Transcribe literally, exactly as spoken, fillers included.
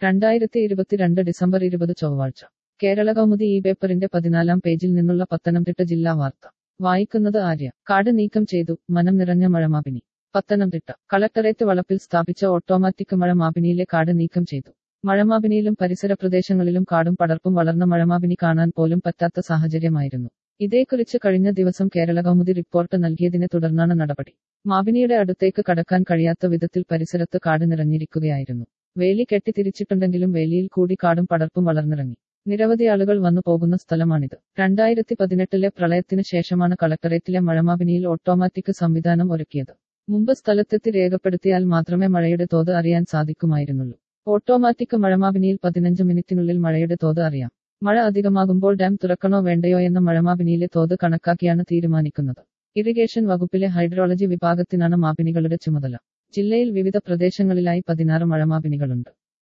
രണ്ടായിരത്തി ഇരുപത്തിരണ്ട് ഡിസംബർ ഇരുപത് ചൊവ്വാഴ്ച കേരള കൗമുദി ഈ പേപ്പറിന്റെ പതിനാലാം പേജിൽ നിന്നുള്ള പത്തനംതിട്ട ജില്ലാ വാർത്ത വായിക്കുന്നത് ആര്യ. കാട് നീക്കം ചെയ്തു, മനം നിറഞ്ഞ മഴമാപിനി. പത്തനംതിട്ട കളക്ടറേറ്റ് വളപ്പിൽ സ്ഥാപിച്ച ഓട്ടോമാറ്റിക് മഴമാപിനിയിലെ കാട് നീക്കം ചെയ്തു. മഴമാപിനിയിലും പരിസര പ്രദേശങ്ങളിലും കാടും പടർപ്പും വളർന്ന മഴമാപിനി കാണാൻ പോലും പറ്റാത്ത സാഹചര്യമായിരുന്നു. ഇതേക്കുറിച്ച് കഴിഞ്ഞ ദിവസം കേരള കൗമുദി റിപ്പോർട്ട് നൽകിയതിനെ തുടർന്നാണ് നടപടി. മാപിനിയുടെ അടുത്തേക്ക് കടക്കാൻ കഴിയാത്ത വിധത്തിൽ പരിസരത്ത് കാട് നിറഞ്ഞിരിക്കുകയായിരുന്നു. വേലി കെട്ടിത്തിരിച്ചിട്ടുണ്ടെങ്കിലും വേലിയിൽ കൂടി കാടും പടർപ്പും വളർന്നിറങ്ങി. നിരവധി ആളുകൾ വന്നു പോകുന്ന സ്ഥലമാണിത്. രണ്ടായിരത്തി പതിനെട്ടിലെ പ്രളയത്തിന് ശേഷമാണ് കളക്ടറേറ്റിലെ മഴമാപിനിയിൽ ഓട്ടോമാറ്റിക് സംവിധാനം ഒരുക്കിയത്. മുമ്പ് സ്ഥലത്തെത്തി രേഖപ്പെടുത്തിയാൽ മാത്രമേ മഴയുടെ തോത് അറിയാൻ സാധിക്കുമായിരുന്നുള്ളൂ. ഓട്ടോമാറ്റിക് മഴമാപിനിയിൽ പതിനഞ്ച് മിനിറ്റിനുള്ളിൽ മഴയുടെ തോത് അറിയാം. മഴ അധികമാകുമ്പോൾ ഡാം തുറക്കണോ വേണ്ടയോ എന്ന മഴമാപിനിയിലെ തോത് കണക്കാക്കിയാണ് തീരുമാനിക്കുന്നത്. ഇറിഗേഷൻ വകുപ്പിലെ ഹൈഡ്രോളജി വിഭാഗത്തിനാണ് മാപിനികളുടെ ചുമതല. ജില്ലയിൽ വിവിധ പ്രദേശങ്ങളിലായി പതിനാറ് മഴമാപിനികളുണ്ട്.